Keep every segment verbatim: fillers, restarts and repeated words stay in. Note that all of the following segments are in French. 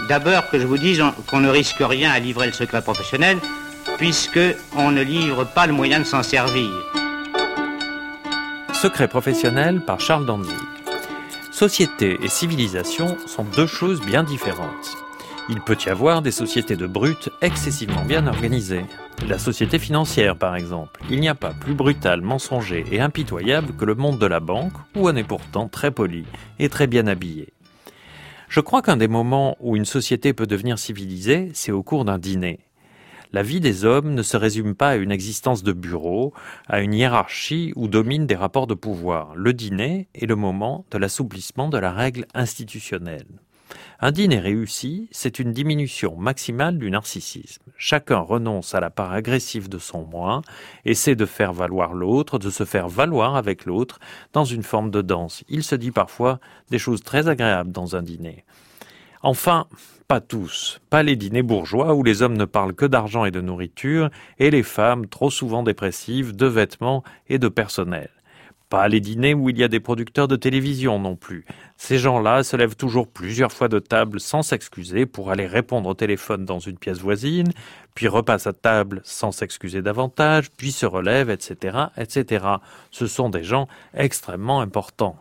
D'abord que je vous dise qu'on ne risque rien à livrer le secret professionnel, puisque on ne livre pas le moyen de s'en servir. Secret professionnel par Charles Dantzig. Société et civilisation sont deux choses bien différentes. Il peut y avoir des sociétés de brutes excessivement bien organisées. La société financière, par exemple. Il n'y a pas plus brutal, mensonger et impitoyable que le monde de la banque, où on est pourtant très poli et très bien habillé. Je crois qu'un des moments où une société peut devenir civilisée, c'est au cours d'un dîner. La vie des hommes ne se résume pas à une existence de bureau, à une hiérarchie où dominent des rapports de pouvoir. Le dîner est le moment de l'assouplissement de la règle institutionnelle. Un dîner réussi, c'est une diminution maximale du narcissisme. Chacun renonce à la part agressive de son moi, essaie de faire valoir l'autre, de se faire valoir avec l'autre, dans une forme de danse. Il se dit parfois des choses très agréables dans un dîner. Enfin, pas tous, pas les dîners bourgeois où les hommes ne parlent que d'argent et de nourriture, et les femmes, trop souvent dépressives, de vêtements et de personnel. Pas les dîners où il y a des producteurs de télévision non plus. Ces gens-là se lèvent toujours plusieurs fois de table sans s'excuser pour aller répondre au téléphone dans une pièce voisine, puis repassent à table sans s'excuser davantage, puis se relèvent, et cetera, et cetera. Ce sont des gens extrêmement importants.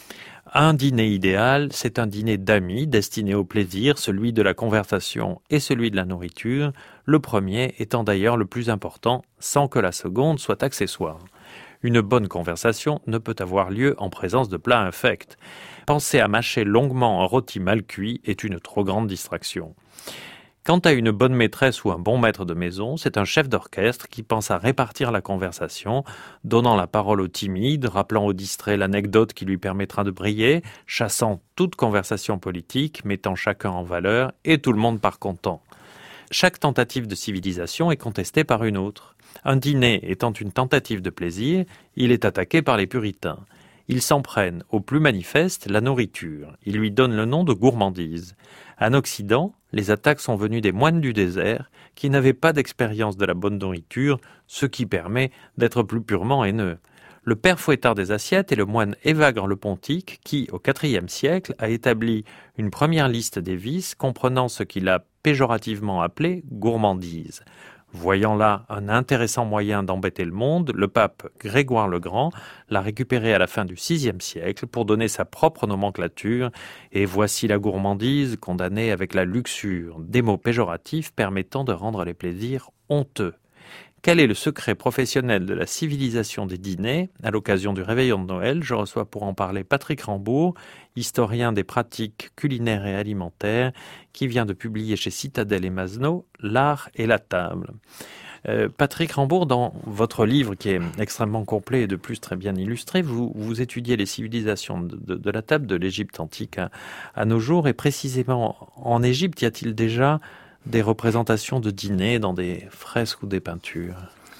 Un dîner idéal, c'est un dîner d'amis destiné au plaisir, celui de la conversation et celui de la nourriture, le premier étant d'ailleurs le plus important, sans que la seconde soit accessoire. Une bonne conversation ne peut avoir lieu en présence de plats infects. Penser à mâcher longuement un rôti mal cuit est une trop grande distraction. Quant à une bonne maîtresse ou un bon maître de maison, c'est un chef d'orchestre qui pense à répartir la conversation, donnant la parole aux timides, rappelant aux distraits l'anecdote qui lui permettra de briller, chassant toute conversation politique, mettant chacun en valeur, et tout le monde part content. Chaque tentative de civilisation est contestée par une autre. Un dîner étant une tentative de plaisir, il est attaqué par les puritains. Ils s'en prennent au plus manifeste, la nourriture. Ils lui donnent le nom de gourmandise. En Occident, les attaques sont venues des moines du désert qui n'avaient pas d'expérience de la bonne nourriture, ce qui permet d'être plus purement haineux. Le père fouettard des assiettes est le moine Évagre le Pontique qui, au quatrième siècle, a établi une première liste des vices comprenant ce qu'il a péjorativement appelé gourmandise. Voyant là un intéressant moyen d'embêter le monde, le pape Grégoire le Grand l'a récupéré à la fin du sixième siècle pour donner sa propre nomenclature, et voici la gourmandise condamnée avec la luxure, des mots péjoratifs permettant de rendre les plaisirs honteux. Quel est le secret professionnel de la civilisation des dîners? À l'occasion du réveillon de Noël, je reçois pour en parler Patrick Rambourg, historien des pratiques culinaires et alimentaires, qui vient de publier chez Citadel et Masneau « L'art et la table ». Euh, Patrick Rambourg, dans votre livre qui est extrêmement complet et de plus très bien illustré, vous, vous étudiez les civilisations de, de, de la table de l'Égypte antique à, à nos jours, et précisément en Égypte, y a-t-il déjà des représentations de dîner dans des fresques ou des peintures?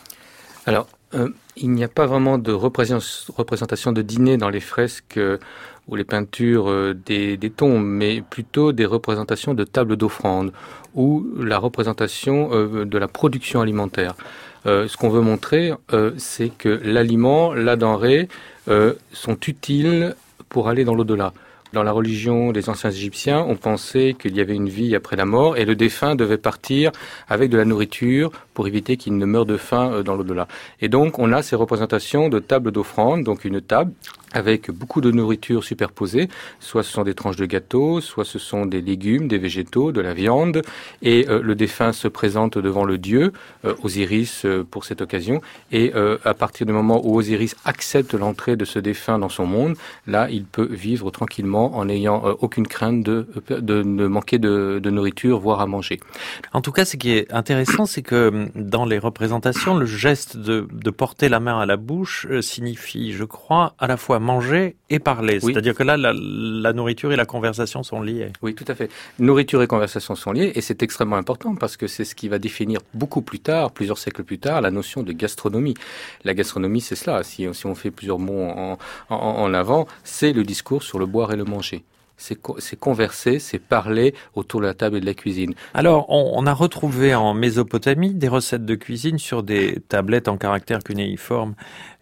Alors, euh, il n'y a pas vraiment de représentation de dîner dans les fresques euh, ou les peintures euh, des, des tombes, mais plutôt des représentations de tables d'offrande ou la représentation euh, de la production alimentaire. Euh, ce qu'on veut montrer, euh, c'est que l'aliment, la denrée, euh, sont utiles pour aller dans l'au-delà. Dans la religion des anciens Égyptiens, on pensait qu'il y avait une vie après la mort et le défunt devait partir avec de la nourriture pour éviter qu'il ne meure de faim dans l'au-delà. Et donc, on a ces représentations de tables d'offrande, donc une table avec beaucoup de nourriture superposée, soit ce sont des tranches de gâteau, soit ce sont des légumes, des végétaux, de la viande, et euh, le défunt se présente devant le dieu, euh, Osiris euh, pour cette occasion, et euh, à partir du moment où Osiris accepte l'entrée de ce défunt dans son monde, là il peut vivre tranquillement en n'ayant euh, aucune crainte de, de, de manquer de, de nourriture, voire à manger. En tout cas, ce qui est intéressant, c'est que dans les représentations, le geste de, de porter la main à la bouche euh, signifie, je crois, à la fois manger et parler. Oui. C'est-à-dire que là, la, la nourriture et la conversation sont liées. Oui, tout à fait. Nourriture et conversation sont liées, et c'est extrêmement important parce que c'est ce qui va définir beaucoup plus tard, plusieurs siècles plus tard, la notion de gastronomie. La gastronomie, c'est cela. Si, si on fait plusieurs mots en, en, en avant, c'est le discours sur le boire et le manger. C'est, c'est converser, c'est parler autour de la table et de la cuisine. Alors, on, on a retrouvé en Mésopotamie des recettes de cuisine sur des tablettes en caractère cunéiforme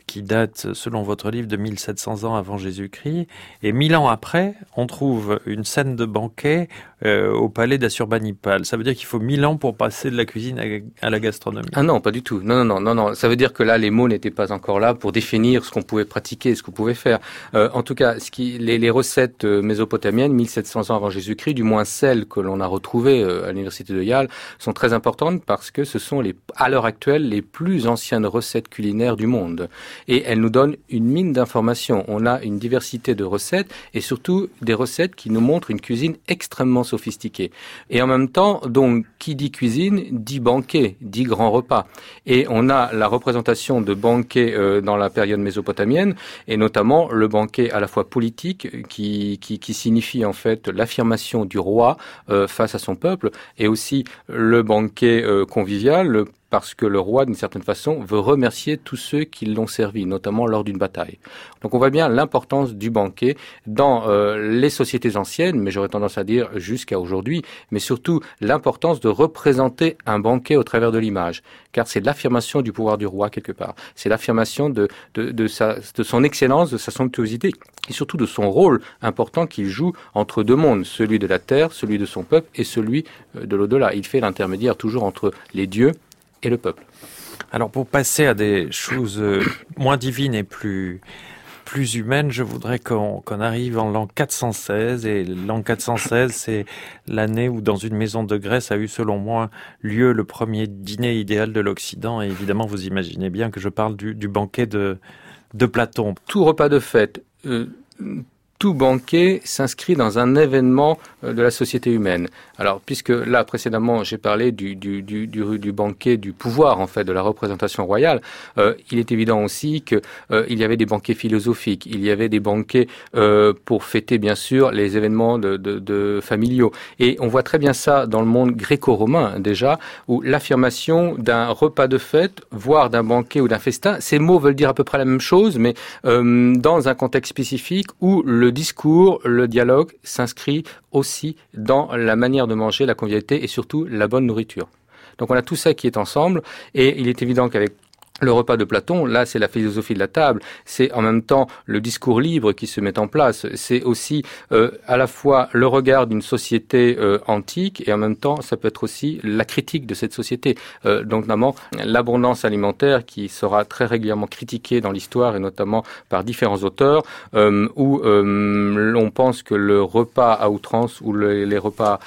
qui date, selon votre livre, de mille sept cents ans avant Jésus-Christ. Et mille ans après, on trouve une scène de banquet euh, au palais d'Assurbanipal. Ça veut dire qu'il faut mille ans pour passer de la cuisine à, à la gastronomie. Ah non, pas du tout. Non, non, non, non, non. Ça veut dire que là, les mots n'étaient pas encore là pour définir ce qu'on pouvait pratiquer, ce qu'on pouvait faire. Euh, en tout cas, ce qui, les, les recettes mésopotamiennes, mille sept cents ans avant Jésus-Christ, du moins celles que l'on a retrouvées euh, à l'université de Yale, sont très importantes parce que ce sont les, à l'heure actuelle, les plus anciennes recettes culinaires du monde. Et elles nous donnent une mine d'informations. On a une diversité de recettes et surtout des recettes qui nous montrent une cuisine extrêmement sophistiquée. Et en même temps, donc, qui dit cuisine, dit banquet, dit grand repas. Et on a la représentation de banquets euh, dans la période mésopotamienne, et notamment le banquet à la fois politique, qui, qui, qui signifie en fait l'affirmation du roi euh, face à son peuple, et aussi le banquet euh, convivial, le parce que le roi, d'une certaine façon, veut remercier tous ceux qui l'ont servi, notamment lors d'une bataille. Donc on voit bien l'importance du banquet dans euh, les sociétés anciennes, mais j'aurais tendance à dire jusqu'à aujourd'hui, mais surtout l'importance de représenter un banquet au travers de l'image, car c'est l'affirmation du pouvoir du roi quelque part. C'est l'affirmation de, de, de, sa, de son excellence, de sa somptuosité, et surtout de son rôle important qu'il joue entre deux mondes, celui de la terre, celui de son peuple et celui de l'au-delà. Il fait l'intermédiaire toujours entre les dieux et le peuple. Alors pour passer à des choses moins divines et plus plus humaines, je voudrais qu'on qu'on arrive en l'an quatre cent seize. Et l'an quatre cent seize, c'est l'année où dans une maison de Grèce a eu selon moi lieu le premier dîner idéal de l'Occident. Et évidemment, vous imaginez bien que je parle du, du banquet de, de Platon. Tout repas de fête, euh, tout banquet s'inscrit dans un événement de la société humaine. Alors, puisque là, précédemment, j'ai parlé du, du, du, du, du banquet du pouvoir, en fait, de la représentation royale, euh, il est évident aussi que euh, il y avait des banquets philosophiques, il y avait des banquets euh, pour fêter, bien sûr, les événements de, de, de familiaux. Et on voit très bien ça dans le monde gréco-romain, déjà, où l'affirmation d'un repas de fête, voire d'un banquet ou d'un festin, ces mots veulent dire à peu près la même chose, mais euh, dans un contexte spécifique où le Le discours, le dialogue s'inscrit aussi dans la manière de manger, la convivialité et surtout la bonne nourriture. Donc on a tout ça qui est ensemble et il est évident qu'avec le repas de Platon, là, c'est la philosophie de la table, c'est en même temps le discours libre qui se met en place, c'est aussi euh, à la fois le regard d'une société euh, antique et en même temps, ça peut être aussi la critique de cette société. Euh, donc, notamment, l'abondance alimentaire qui sera très régulièrement critiquée dans l'histoire et notamment par différents auteurs, euh, où euh, l'on pense que le repas à outrance ou le, les repas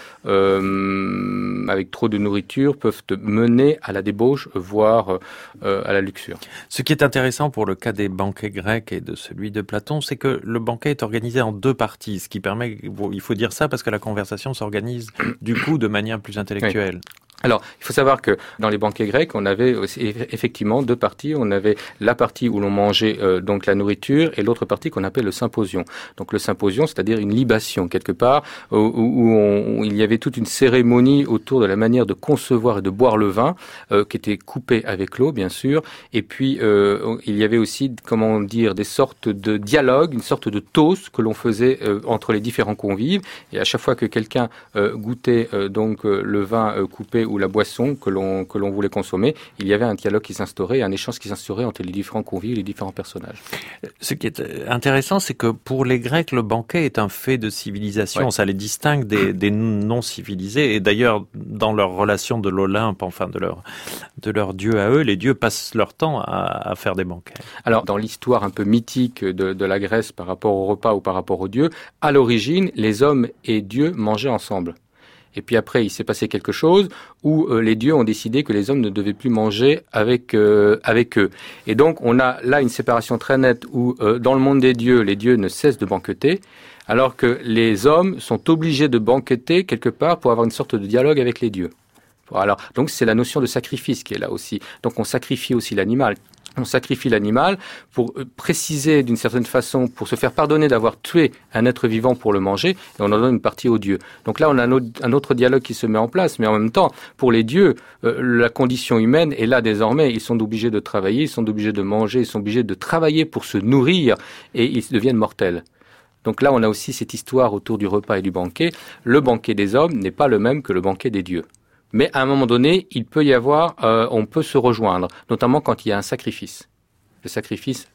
euh, avec trop de nourriture peuvent mener à la débauche, voire euh, à la luxure. Ce qui est intéressant pour le cas des banquets grecs et de celui de Platon, c'est que le banquet est organisé en deux parties, ce qui permet, il faut dire ça parce que la conversation s'organise du coup de manière plus intellectuelle. Oui. Alors, il faut savoir que dans les banquets grecs, on avait aussi effectivement deux parties. On avait la partie où l'on mangeait euh, donc la nourriture et l'autre partie qu'on appelle le symposion. Donc le symposion, c'est-à-dire une libation quelque part, où, où, on, où il y avait toute une cérémonie autour de la manière de concevoir et de boire le vin, euh, qui était coupé avec l'eau, bien sûr. Et puis, euh, il y avait aussi, comment dire, des sortes de dialogues, une sorte de toast que l'on faisait euh, entre les différents convives. Et à chaque fois que quelqu'un euh, goûtait euh, donc euh, le vin euh, coupé ou la boisson que l'on que l'on voulait consommer, il y avait un dialogue qui s'instaurait, un échange qui s'instaurait entre les différents convives, les différents personnages. Ce qui est intéressant, c'est que pour les Grecs, le banquet est un fait de civilisation. Ouais. Ça les distingue des, des non-civilisés. Et d'ailleurs, dans leur relation de l'Olympe, enfin de leur de leur dieu à eux, les dieux passent leur temps à, à faire des banquets. Alors, dans l'histoire un peu mythique de, de la Grèce par rapport au repas ou par rapport aux dieux, à l'origine, les hommes et dieux mangeaient ensemble. Et puis après, il s'est passé quelque chose où euh, les dieux ont décidé que les hommes ne devaient plus manger avec euh, avec eux. Et donc, on a là une séparation très nette où, euh, dans le monde des dieux, les dieux ne cessent de banqueter, alors que les hommes sont obligés de banqueter quelque part pour avoir une sorte de dialogue avec les dieux. Voilà. Donc, c'est la notion de sacrifice qui est là aussi. Donc, on sacrifie aussi l'animal. On sacrifie l'animal pour préciser d'une certaine façon, pour se faire pardonner d'avoir tué un être vivant pour le manger, et on en donne une partie aux dieux. Donc là, on a un autre, un autre dialogue qui se met en place, mais en même temps, pour les dieux, euh, la condition humaine est là désormais. Ils sont obligés de travailler, ils sont obligés de manger, ils sont obligés de travailler pour se nourrir, et ils deviennent mortels. Donc là, on a aussi cette histoire autour du repas et du banquet. Le banquet des hommes n'est pas le même que le banquet des dieux. Mais à un moment donné, il peut y avoir, euh, on peut se rejoindre, notamment quand il y a un sacrifice. Le sacrifice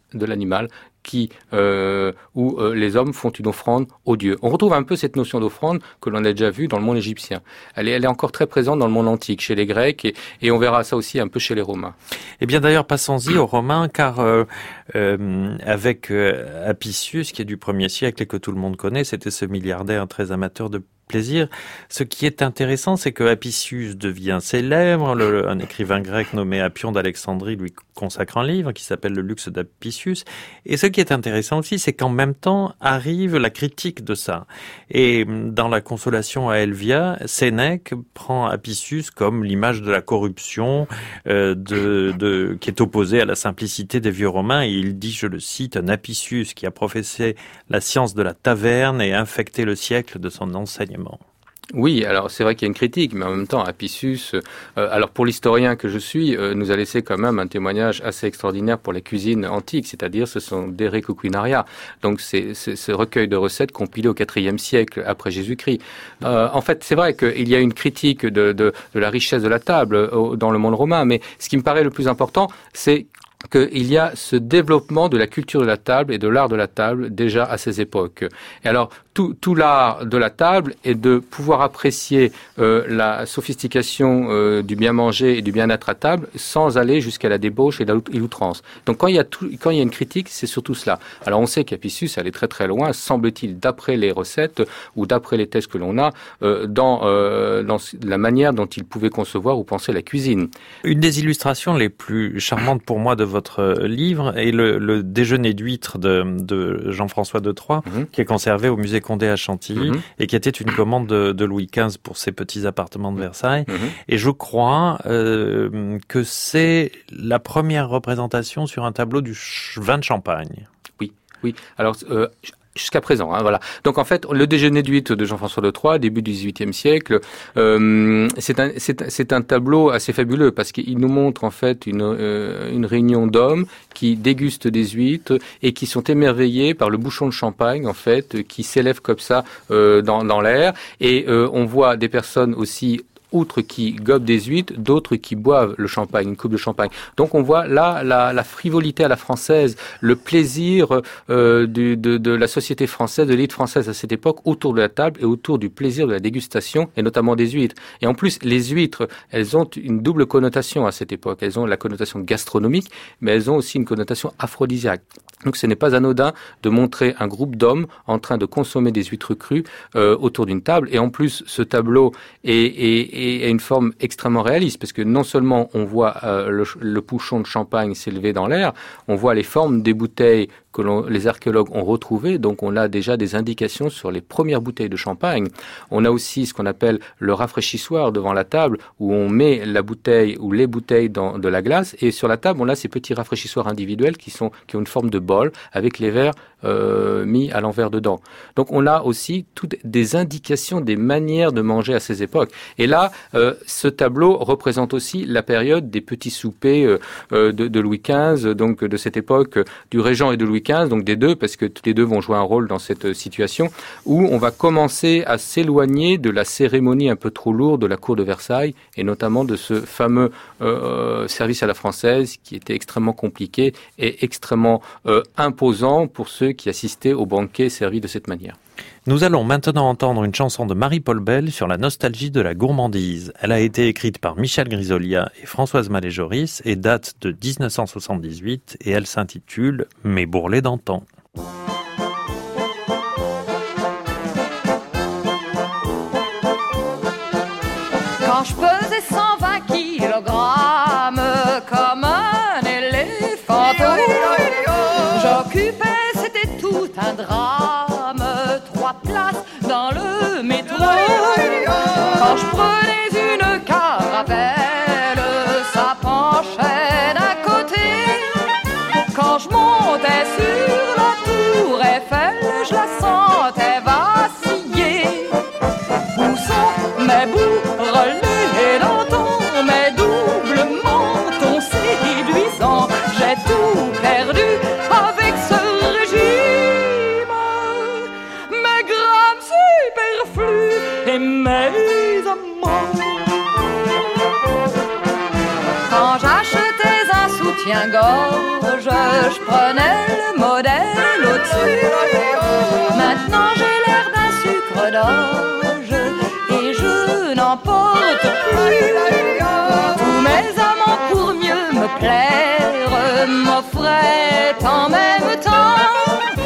de l'animal, qui, euh, où euh, les hommes font une offrande aux dieux. On retrouve un peu cette notion d'offrande que l'on a déjà vue dans le monde égyptien. Elle est, elle est encore très présente dans le monde antique, chez les Grecs, et, et on verra ça aussi un peu chez les Romains. Eh bien d'ailleurs, passons-y aux Romains, car euh, euh, avec euh, Apicius, qui est du premier siècle et que tout le monde connaît, c'était ce milliardaire très amateur de plaisir. Ce qui est intéressant, c'est que Apicius devient célèbre. Le, un écrivain grec nommé Appion d'Alexandrie lui consacre un livre qui s'appelle Le Luxe d'Apicius. Et ce qui est intéressant aussi, c'est qu'en même temps arrive la critique de ça. Et dans la Consolation à Elvia, Sénèque prend Apicius comme l'image de la corruption, euh, de, de, qui est opposée à la simplicité des vieux Romains. Et il dit, je le cite, un Apicius qui a professé la science de la taverne et infecté le siècle de son enseignement. Oui, alors c'est vrai qu'il y a une critique, mais en même temps, Apicius, euh, alors pour l'historien que je suis, euh, nous a laissé quand même un témoignage assez extraordinaire pour la cuisine antique, c'est-à-dire ce sont des Recoquinaria, donc c'est, c'est ce recueil de recettes compilé au quatrième siècle après Jésus-Christ. Euh, en fait, c'est vrai qu'il y a une critique de, de, de la richesse de la table euh, dans le monde romain, mais ce qui me paraît le plus important, c'est qu'il y a ce développement de la culture de la table et de l'art de la table déjà à ces époques. Et alors, tout, tout l'art de la table est de pouvoir apprécier euh, la sophistication euh, du bien manger et du bien-être à table sans aller jusqu'à la débauche et l'outrance. Donc, quand il y a tout, quand il y a une critique, c'est surtout cela. Alors, on sait qu'Apicius allait très très loin, semble-t-il, d'après les recettes ou d'après les tests que l'on a, euh, dans, euh, dans la manière dont il pouvait concevoir ou penser la cuisine. Une des illustrations les plus charmantes pour moi de votre livre est le, le déjeuner d'huîtres de, de Jean-François de Troyes, mmh. qui est conservé au musée Condé à Chantilly, mmh. et qui était une commande de, de Louis quinze pour ses petits appartements de Versailles. Mmh. Et je crois euh, que c'est la première représentation sur un tableau du ch- vin de Champagne. Oui, oui. Alors, euh, jusqu'à présent, hein, voilà. Donc en fait, le déjeuner d'huîtres de Jean-François de Troyes, début du dix-huitième siècle, euh, c'est un, c'est, c'est un tableau assez fabuleux parce qu'il nous montre en fait une, euh, une réunion d'hommes qui dégustent des huîtres et qui sont émerveillés par le bouchon de champagne en fait qui s'élève comme ça euh, dans, dans l'air. Et euh, on voit des personnes aussi, outre qui gobent des huîtres, d'autres qui boivent le champagne, une coupe de champagne. Donc on voit là la, la frivolité à la française, le plaisir euh, du, de, de la société française, de l'élite française à cette époque, autour de la table et autour du plaisir de la dégustation, et notamment des huîtres. Et en plus, les huîtres, elles ont une double connotation à cette époque. Elles ont la connotation gastronomique, mais elles ont aussi une connotation aphrodisiaque. Donc ce n'est pas anodin de montrer un groupe d'hommes en train de consommer des huîtres crues euh, autour d'une table. Et en plus, ce tableau est, est, est une forme extrêmement réaliste, parce que non seulement on voit euh, le, le bouchon de champagne s'élever dans l'air, on voit les formes des bouteilles que l'on, les archéologues ont retrouvées. Donc on a déjà des indications sur les premières bouteilles de champagne. On a aussi ce qu'on appelle le rafraîchissoir devant la table, où on met la bouteille ou les bouteilles dans de la glace. Et sur la table, on a ces petits rafraîchissoirs individuels qui sont qui ont une forme de bol avec les verres euh, mis à l'envers dedans. Donc on a aussi toutes des indications des manières de manger à ces époques. Et là, euh, ce tableau représente aussi la période des petits soupers euh, de, de Louis quinze, donc de cette époque du régent et de Louis quinze, donc des deux, parce que tous les deux vont jouer un rôle dans cette situation, où on va commencer à s'éloigner de la cérémonie un peu trop lourde de la cour de Versailles, et notamment de ce fameux euh, service à la française qui était extrêmement compliqué et extrêmement euh, imposant pour ceux qui assistaient au banquet servi de cette manière. Nous allons maintenant entendre une chanson de Marie-Paul Bell sur la nostalgie de la gourmandise. Elle a été écrite par Michel Grisolia et Françoise Mallet-Joris et date de dix-neuf cent soixante-dix-huit et elle s'intitule « Mes bourrelets d'antan ». Quand je pesais cent vingt kilogrammes comme un éléphanteau, j'occupais, c'était tout un drame, trois places dans le métro. Quand je prenais une caravelle, ça penchait d'un côté. Quand je montais sur la tour Eiffel, je la sentais vaciller. Où sont mes bourrelets d'antan, mes doubles mentons séduisants? J'ai tout perdu avec ce régime, mes grammes superflus et mes amants. Quand j'achetais un soutien soutien-gorge, je prenais le modèle au-dessus. Maintenant j'ai l'air d'un sucre d'orge et je n'en porte plus. Tous mes amants pour mieux me plaire m'offraient en même temps,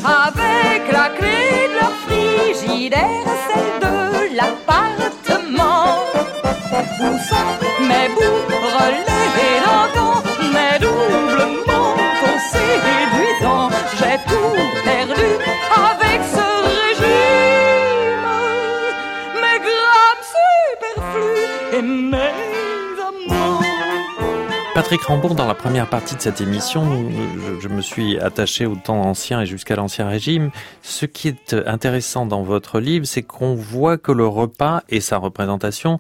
avec la clé de leur frigidaire, celle de l'appartement. Où sont mes bourrelets d'antan, mes doubles manteaux séduisants? J'ai tout perdu avec ce régime, mes grammes superflus et mes amants. Patrick Rambourg, dans la première partie de cette émission, je, je me suis attaché au temps ancien et jusqu'à l'Ancien Régime. Ce qui est intéressant dans votre livre, c'est qu'on voit que le repas et sa représentation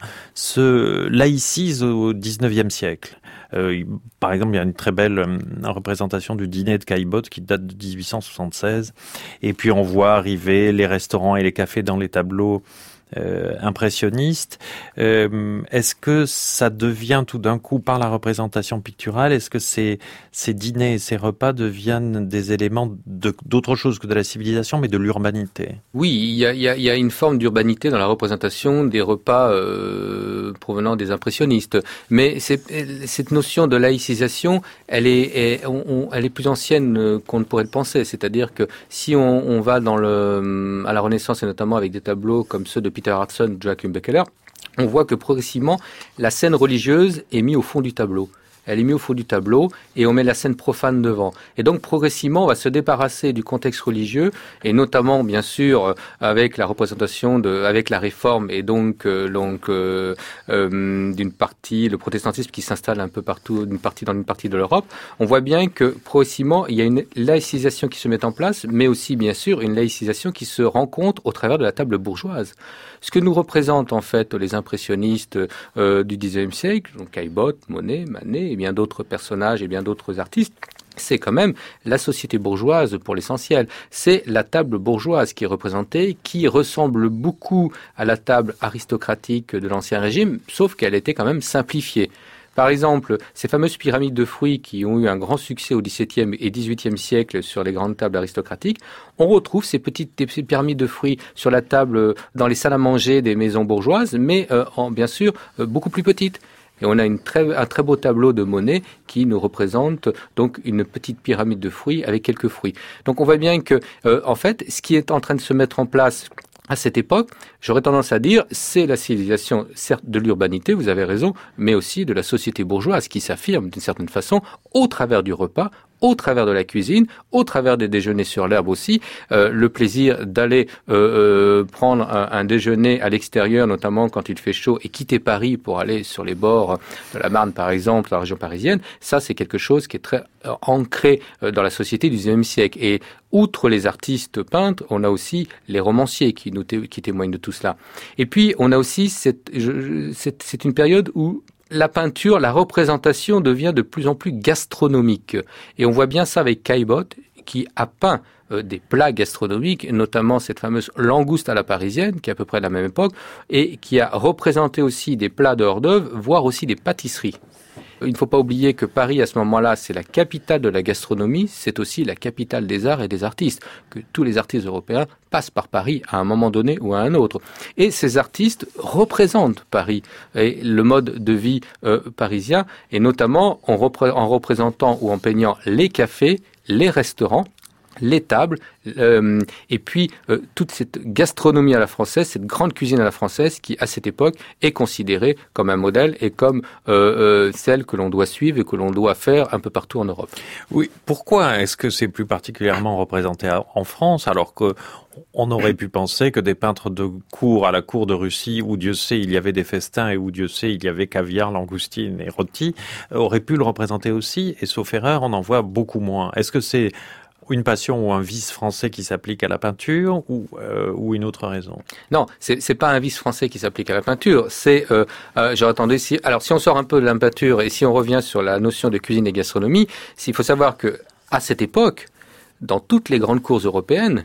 se laïcisent au dix-neuvième siècle. Euh, par exemple, il y a une très belle euh, représentation du dîner de Caillebotte qui date de dix-huit cent soixante-seize. Et puis on voit arriver les restaurants et les cafés dans les tableaux Euh, impressionniste. Euh, est-ce que ça devient tout d'un coup, par la représentation picturale, est-ce que ces, ces dîners et ces repas deviennent des éléments de, d'autre chose que de la civilisation, mais de l'urbanité? Oui, il y a, il y a, il y a une forme d'urbanité dans la représentation des repas euh, provenant des impressionnistes. Mais c'est, cette notion de laïcisation, elle est, est, on, on, elle est plus ancienne qu'on ne pourrait le penser. C'est-à-dire que si on, on va dans le, à la Renaissance, et notamment avec des tableaux comme ceux de Peter Hudson, Joachim Bekeler, on voit que progressivement, la scène religieuse est mise au fond du tableau. Elle est mise au fond du tableau et on met la scène profane devant. Et donc, progressivement, on va se débarrasser du contexte religieux et notamment, bien sûr, avec la représentation de, avec la réforme et donc, euh, donc euh, euh, d'une partie, le protestantisme qui s'installe un peu partout, d'une partie dans une partie de l'Europe. On voit bien que progressivement, il y a une laïcisation qui se met en place, mais aussi, bien sûr, une laïcisation qui se rencontre au travers de la table bourgeoise. Ce que nous représentent en fait les impressionnistes euh, du dix-neuvième siècle, donc Caillebotte, Monet, Manet et bien d'autres personnages et bien d'autres artistes, c'est quand même la société bourgeoise pour l'essentiel. C'est la table bourgeoise qui est représentée, qui ressemble beaucoup à la table aristocratique de l'Ancien Régime, sauf qu'elle était quand même simplifiée. Par exemple, ces fameuses pyramides de fruits qui ont eu un grand succès au dix-septième et dix-huitième siècle sur les grandes tables aristocratiques, on retrouve ces petites ces pyramides de fruits sur la table dans les salles à manger des maisons bourgeoises, mais euh, en, bien sûr euh, beaucoup plus petites. Et on a une très, un très beau tableau de Monet qui nous représente donc une petite pyramide de fruits avec quelques fruits. Donc on voit bien que, euh, en fait, ce qui est en train de se mettre en place à cette époque, j'aurais tendance à dire, c'est la civilisation, certes de l'urbanité, vous avez raison, mais aussi de la société bourgeoise qui s'affirme d'une certaine façon au travers du repas, au travers de la cuisine, au travers des déjeuners sur l'herbe aussi, euh, le plaisir d'aller euh, euh, prendre un, un déjeuner à l'extérieur, notamment quand il fait chaud, et quitter Paris pour aller sur les bords de la Marne, par exemple, dans la région parisienne, ça c'est quelque chose qui est très euh, ancré euh, dans la société du dix-neuvième siècle. Et outre les artistes peintres, on a aussi les romanciers qui, nous té- qui témoignent de tout cela. Et puis on a aussi cette, je, cette, c'est une période où la peinture, la représentation devient de plus en plus gastronomique. Et on voit bien ça avec Caillebotte, qui a peint euh, des plats gastronomiques, notamment cette fameuse langouste à la parisienne, qui est à peu près de la même époque, et qui a représenté aussi des plats de hors-d'œuvre, voire aussi des pâtisseries. Il ne faut pas oublier que Paris, à ce moment-là, c'est la capitale de la gastronomie, c'est aussi la capitale des arts et des artistes, que tous les artistes européens passent par Paris à un moment donné ou à un autre. Et ces artistes représentent Paris et le mode de vie euh, parisien, et notamment en, repré- en représentant ou en peignant les cafés, les restaurants, les tables, euh, et puis euh, toute cette gastronomie à la française, cette grande cuisine à la française qui, à cette époque, est considérée comme un modèle et comme euh, euh, celle que l'on doit suivre et que l'on doit faire un peu partout en Europe. Oui, pourquoi est-ce que c'est plus particulièrement représenté en France, alors que on aurait pu penser que des peintres de cour à la cour de Russie, où Dieu sait il y avait des festins et où Dieu sait il y avait caviar, langoustine et rôti, auraient pu le représenter aussi, et sauf erreur, on en voit beaucoup moins. Est-ce que c'est une passion ou un vice français qui s'applique à la peinture ou, euh, ou une autre raison? Non, c'est, c'est pas un vice français qui s'applique à la peinture. C'est, euh, euh, j'aurais tendance, si, alors si on sort un peu de la peinture et si on revient sur la notion de cuisine et gastronomie, il faut savoir que à cette époque, dans toutes les grandes cours européennes,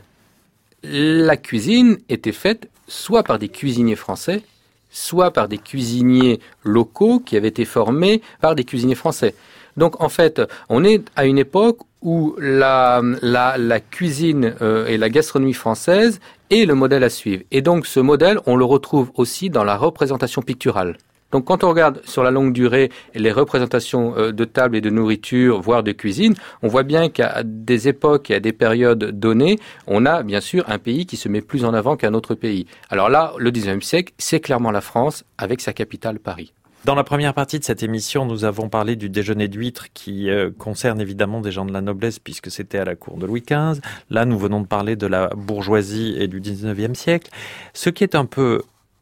la cuisine était faite soit par des cuisiniers français, soit par des cuisiniers locaux qui avaient été formés par des cuisiniers français. Donc en fait, on est à une époque où la, la, la cuisine euh, et la gastronomie française est le modèle à suivre. Et donc ce modèle, on le retrouve aussi dans la représentation picturale. Donc quand on regarde sur la longue durée les représentations euh, de table et de nourriture, voire de cuisine, on voit bien qu'à des époques et à des périodes données, on a bien sûr un pays qui se met plus en avant qu'un autre pays. Alors là, le dix-neuvième siècle, c'est clairement la France avec sa capitale Paris. Dans la première partie de cette émission, nous avons parlé du déjeuner d'huîtres qui euh, concerne évidemment des gens de la noblesse puisque c'était à la cour de Louis quinze. Là, nous venons de parler de la bourgeoisie et du dix-neuvième siècle. Ce qui est un peu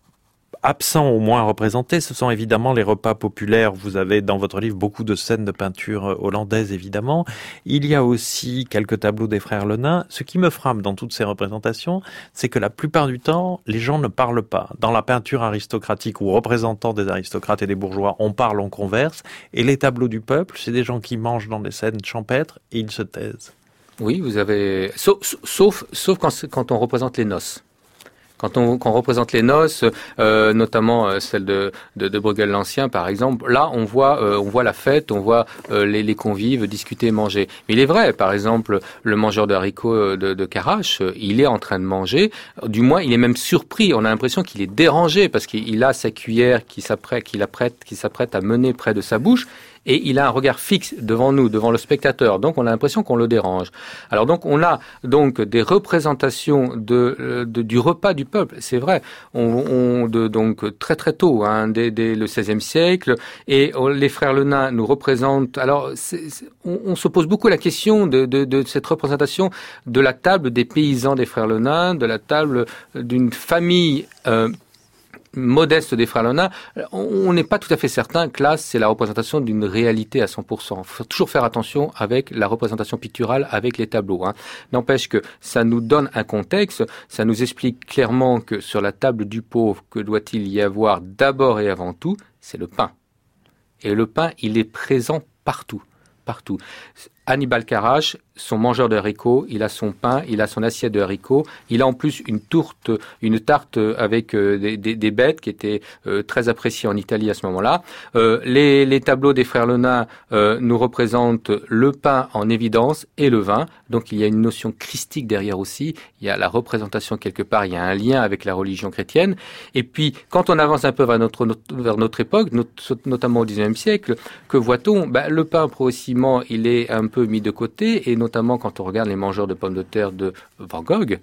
absent au moins représenté, ce sont évidemment les repas populaires. Vous avez dans votre livre beaucoup de scènes de peinture hollandaise, évidemment. Il y a aussi quelques tableaux des frères Le Nain. Ce qui me frappe dans toutes ces représentations, c'est que la plupart du temps, les gens ne parlent pas. Dans la peinture aristocratique ou représentant des aristocrates et des bourgeois, on parle, on converse. Et les tableaux du peuple, c'est des gens qui mangent dans des scènes champêtres et ils se taisent. Oui, vous avez... Sauf, sauf, sauf quand, quand on représente les noces. Quand on, quand on représente les noces, euh, notamment euh, celle de, de, de Bruegel l'Ancien, par exemple, là, on voit, euh, on voit la fête, on voit euh, les, les convives discuter, manger. Mais il est vrai, par exemple, le mangeur de haricots de, de Carache, il est en train de manger. Du moins, il est même surpris. On a l'impression qu'il est dérangé parce qu'il a sa cuillère qui s'apprête, qu'il apprête, qui s'apprête à mener près de sa bouche. Et il a un regard fixe devant nous, devant le spectateur. Donc, on a l'impression qu'on le dérange. Alors, donc, on a donc des représentations de, de du repas du peuple. C'est vrai. On, on de, donc très très tôt, hein, dès, dès le seizième siècle, et les frères Le Nain nous représentent. Alors, c'est, c'est, on, on se pose beaucoup la question de, de, de cette représentation de la table des paysans des frères Le Nain, de la table d'une famille. Euh, modeste des frères Le Nain, on n'est pas tout à fait certain que là, c'est la représentation d'une réalité à cent pour cent. Il faut toujours faire attention avec la représentation picturale, avec les tableaux. Hein. N'empêche que ça nous donne un contexte, ça nous explique clairement que sur la table du pauvre, que doit-il y avoir d'abord et avant tout, c'est le pain. Et le pain, il est présent partout, partout. Hannibal Carache, son mangeur de haricots, il a son pain, il a son assiette de haricots, il a en plus une tourte, une tarte avec euh, des, des, des bêtes qui étaient euh, très appréciées en Italie à ce moment-là. Euh, les, les tableaux des frères Le Nain euh, nous représentent le pain en évidence et le vin, donc il y a une notion christique derrière aussi, il y a la représentation quelque part, il y a un lien avec la religion chrétienne. Et puis, quand on avance un peu vers notre, notre, vers notre époque, notre, notamment au dix-neuvième siècle, que voit-on? Ben, le pain progressivement, il est un peu mis de côté, et notamment quand on regarde les mangeurs de pommes de terre de Van Gogh,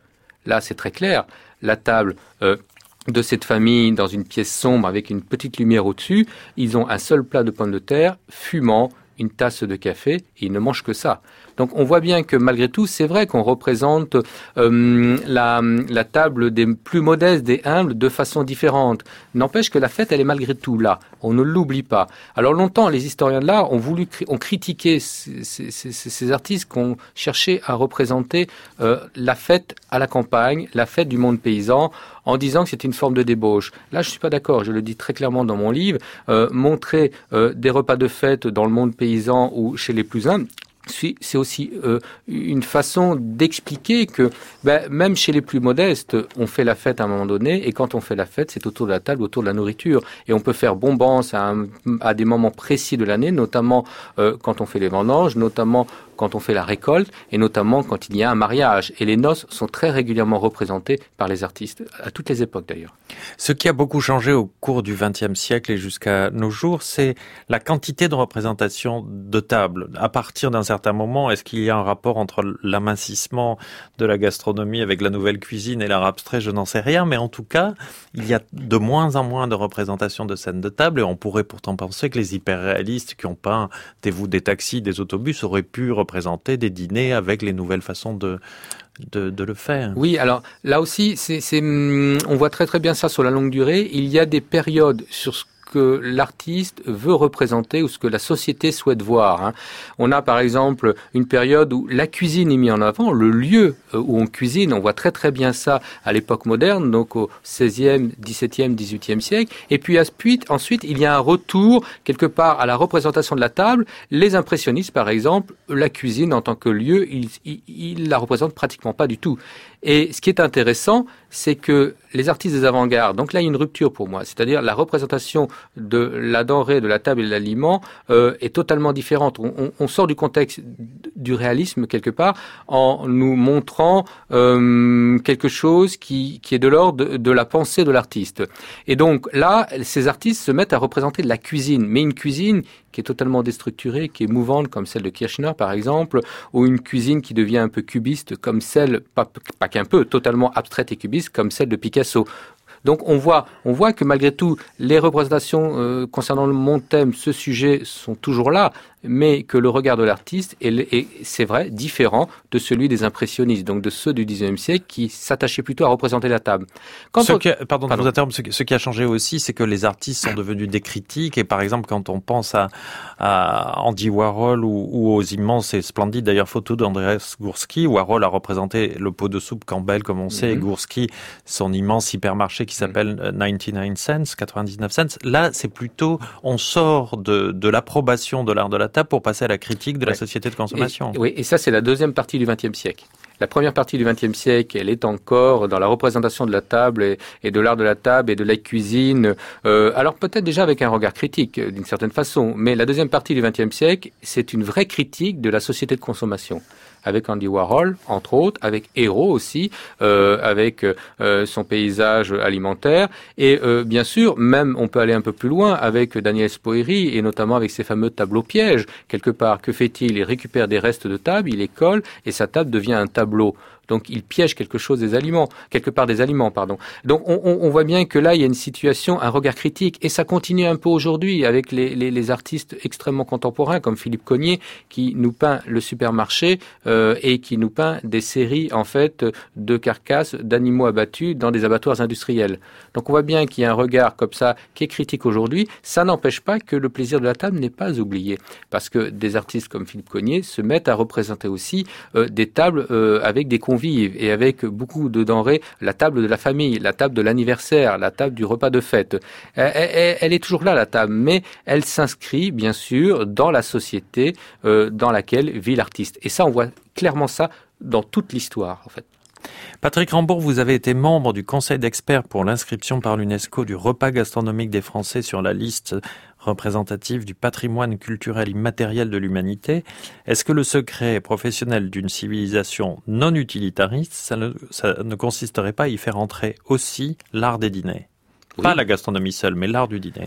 là c'est très clair, la table euh, de cette famille dans une pièce sombre avec une petite lumière au-dessus, ils ont un seul plat de pommes de terre, fumant, une tasse de café, et ils ne mangent que ça. Donc on voit bien que malgré tout, c'est vrai qu'on représente euh, la, la table des plus modestes, des humbles, de façon différente. N'empêche que la fête, elle est malgré tout là. On ne l'oublie pas. Alors longtemps, les historiens de l'art ont voulu, ont critiqué ces, ces, ces, ces artistes qui ont cherché à représenter euh, la fête à la campagne, la fête du monde paysan, en disant que c'est une forme de débauche. Là, je suis pas d'accord. Je le dis très clairement dans mon livre. Euh, montrer euh, des repas de fête dans le monde paysan ou chez les plus humbles, c'est aussi euh, une façon d'expliquer que ben, même chez les plus modestes, on fait la fête à un moment donné, et quand on fait la fête, c'est autour de la table, autour de la nourriture. Et on peut faire bombance à, un, à des moments précis de l'année, notamment euh, quand on fait les vendanges, notamment quand on fait la récolte, et notamment quand il y a un mariage. Et les noces sont très régulièrement représentées par les artistes, à toutes les époques d'ailleurs. Ce qui a beaucoup changé au cours du vingtième siècle et jusqu'à nos jours, c'est la quantité de représentation de tables. À partir d'un certain moment, est-ce qu'il y a un rapport entre l'amincissement de la gastronomie avec la nouvelle cuisine et l'art abstrait? Je n'en sais rien, mais en tout cas, il y a de moins en moins de représentations de scènes de table, et on pourrait pourtant penser que les hyper-réalistes qui ont peint des voûtes des taxis, des autobus, auraient pu représenter des dîners avec les nouvelles façons de... De, de le faire. Oui, alors là aussi, c'est, c'est, on voit très très bien ça sur la longue durée. Il y a des périodes sur ce que l'artiste veut représenter ou ce que la société souhaite voir. Hein. On a par exemple une période où la cuisine est mise en avant, le lieu où on cuisine, on voit très très bien ça à l'époque moderne, donc au seizième, dix-septième, dix-huitième siècle. Et puis ensuite, il y a un retour quelque part à la représentation de la table. Les impressionnistes, par exemple, la cuisine en tant que lieu, ils, ils, ils la représentent pratiquement pas du tout. Et ce qui est intéressant, c'est que les artistes des avant-gardes, donc là il y a une rupture pour moi, c'est-à-dire la représentation de la denrée, de la table et de l'aliment euh, est totalement différente. On, on, on sort du contexte du réalisme quelque part en nous montrant euh, quelque chose qui, qui est de l'ordre de, de la pensée de l'artiste. Et donc là, ces artistes se mettent à représenter de la cuisine, mais une cuisine qui est totalement déstructurée, qui est mouvante comme celle de Kirchner par exemple, ou une cuisine qui devient un peu cubiste comme celle, pas, pas qu'un peu, totalement abstraite et cubiste comme celle de Picasso. Donc on voit, on voit que malgré tout, les représentations euh, concernant mon thème, ce sujet, sont toujours là, mais que le regard de l'artiste est, est, c'est vrai, différent de celui des impressionnistes, donc de ceux du dix-neuvième siècle qui s'attachaient plutôt à représenter la table. Quand ce on... qui a, pardon, pardon. de vous interrompre, ce, ce qui a changé aussi, c'est que les artistes sont devenus des critiques, et par exemple, quand on pense à, à Andy Warhol ou, ou aux immenses et splendides d'ailleurs photos d'Andreas Gursky, Warhol a représenté le pot de soupe Campbell, comme on sait, mm-hmm. et Gursky, son immense hypermarché qui s'appelle quatre-vingt-dix-neuf cents, quatre-vingt-dix-neuf cents. Là, c'est plutôt, on sort de, de l'approbation de l'art de la table pour passer à la critique de ouais. la société de consommation. Et, oui, et ça, c'est la deuxième partie du vingtième siècle. La première partie du vingtième siècle, elle est encore dans la représentation de la table et, et de l'art de la table et de la cuisine. Euh, alors peut-être déjà avec un regard critique, d'une certaine façon. Mais la deuxième partie du vingtième siècle, c'est une vraie critique de la société de consommation. Avec Andy Warhol, entre autres, avec Hérault aussi, euh, avec euh, son paysage alimentaire, et euh, bien sûr, même on peut aller un peu plus loin avec Daniel Spoerry, et notamment avec ses fameux tableaux pièges. Quelque part, que fait-il ? Il récupère des restes de table, il les colle, et sa table devient un tableau. Donc il piège quelque chose des aliments, quelque part des aliments, pardon. Donc on, on, on voit bien que là il y a une situation, un regard critique, et ça continue un peu aujourd'hui avec les, les, les artistes extrêmement contemporains comme Philippe Cogniet qui nous peint le supermarché euh, et qui nous peint des séries en fait de carcasses d'animaux abattus dans des abattoirs industriels. Donc on voit bien qu'il y a un regard comme ça qui est critique aujourd'hui. Ça n'empêche pas que le plaisir de la table n'est pas oublié, parce que des artistes comme Philippe Cogniet se mettent à représenter aussi euh, des tables euh, avec des convives et avec beaucoup de denrées, la table de la famille, la table de l'anniversaire, la table du repas de fête. Elle, elle, elle est toujours là, la table, mais elle s'inscrit, bien sûr, dans la société euh, dans laquelle vit l'artiste. Et ça, on voit clairement ça dans toute l'histoire, en fait. Patrick Rambourg, vous avez été membre du conseil d'experts pour l'inscription par l'UNESCO du repas gastronomique des Français sur la liste représentative du patrimoine culturel immatériel de l'humanité. Est-ce que le secret professionnel d'une civilisation non utilitariste, ça ne, ça ne consisterait pas à y faire entrer aussi l'art des dîners ? Oui. Pas la gastronomie seule, mais l'art du dîner.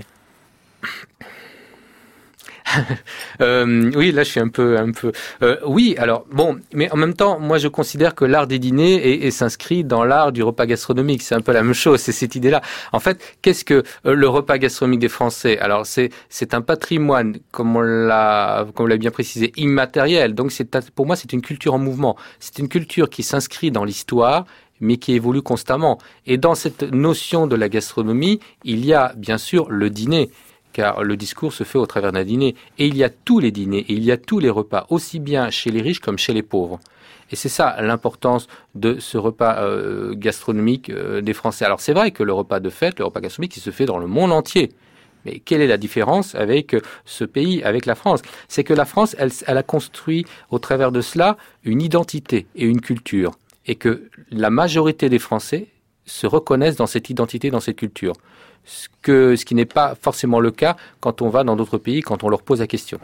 euh, oui, là je suis un peu, un peu. Euh, oui, alors bon, mais en même temps, moi je considère que l'art des dîners est, est s'inscrit dans l'art du repas gastronomique. C'est un peu la même chose, c'est cette idée-là. En fait, qu'est-ce que euh, le repas gastronomique des Français ? Alors c'est c'est un patrimoine, comme on l'a, comme on l'a bien précisé, immatériel. Donc c'est pour moi c'est une culture en mouvement. C'est une culture qui s'inscrit dans l'histoire, mais qui évolue constamment. Et dans cette notion de la gastronomie, il y a bien sûr le dîner, car le discours se fait au travers d'un dîner. Et il y a tous les dîners, et il y a tous les repas, aussi bien chez les riches comme chez les pauvres. Et c'est ça l'importance de ce repas euh, gastronomique euh, des Français. Alors c'est vrai que le repas de fête, le repas gastronomique, il se fait dans le monde entier. Mais quelle est la différence avec ce pays, avec la France ? C'est que la France, elle, elle a construit au travers de cela une identité et une culture. Et que la majorité des Français se reconnaissent dans cette identité, dans cette culture. Ce, que, ce qui n'est pas forcément le cas quand on va dans d'autres pays, quand on leur pose la question.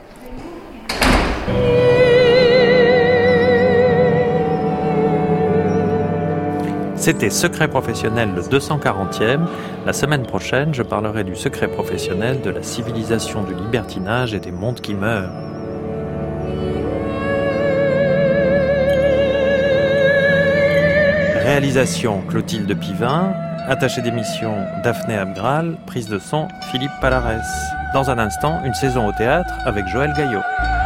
C'était Secret professionnel le deux cent quarantième. La semaine prochaine, je parlerai du secret professionnel de la civilisation du libertinage et des mondes qui meurent. Réalisation Clotilde Pivin, attaché d'émission Daphné Abgral, prise de son Philippe Palarès. Dans un instant, une saison au théâtre avec Joël Gaillot.